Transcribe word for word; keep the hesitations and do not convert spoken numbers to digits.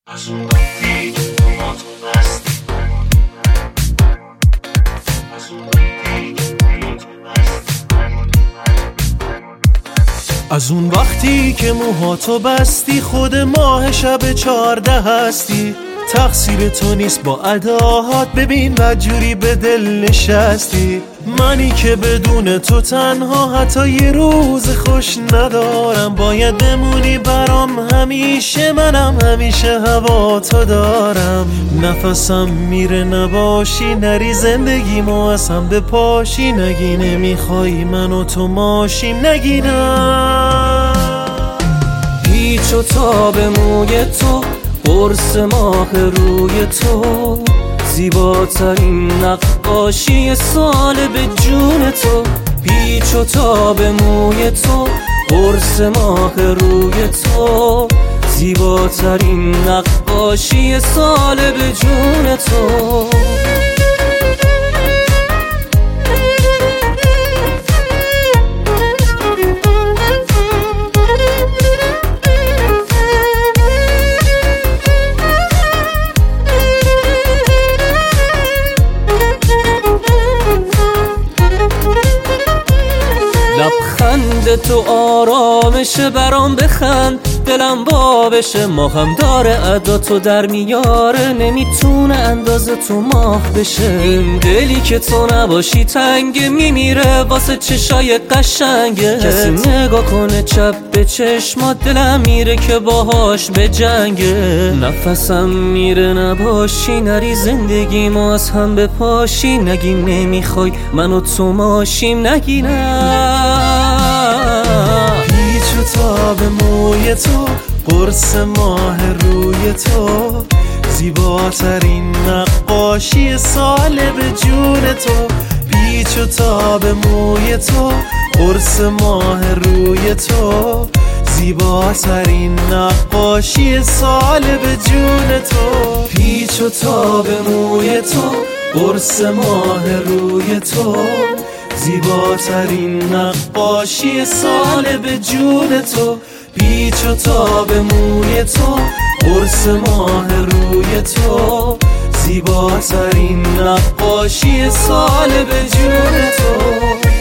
از اون وقتی که ما تو بستی از اون وقتی که تو بستی از اون وقتی که موهاتو بستی خود ماه شب چارده هستی. تقصیر تو نیست با اداهات، ببین بدجوری به دل نشستی. منی که بدون تو تنها حتی یه روز خوش ندارم. باید بمونی برام همیشه، منم همیشه هوا تو دارم. نفسم میره نباشی، نری زندگیمو از هم بپاشی. نگی نمیخوای من و تو ماشیم، نگی نه. پیچ و تاب موی تو، قرص ماه روی تو، زیباترین نقاشی سال به جون تو. پیچ و تاب موی تو، قرص ماه روی تو، زیباترین نقاشی سال به جون تو. لبخند تو آرامشه، برام بخند دلم وا بشه. ماهم داره ادا تو در میاره، نمیتونه اندازه تو ماه بشه. این دلی که تو نباشی تنگ میمیره واسه چشای قشنگه. کسی نگاه کنه چپ به چشمات دلم میره که باهاش به جنگه. نفسم میره نباشی، نری زندگیمو از هم بپاشی. نگی نمیخوای من و تو ماشیم، نگی نه. پیچ و تاب موی تو، قرص ماه روی تو، زیباترین نقاشی سال به جون تو. پیچ و تاب موی تو، قرص ماه روی تو، زیباترین نقاشی سال به جون تو. پیچ و تاب موی تو، قرص ماه روی تو، زیباترین نقاشی سال به جون تو. پیچ و تاب موی تو، قرص ماه روی تو، زیباترین نقاشی سال به جون تو.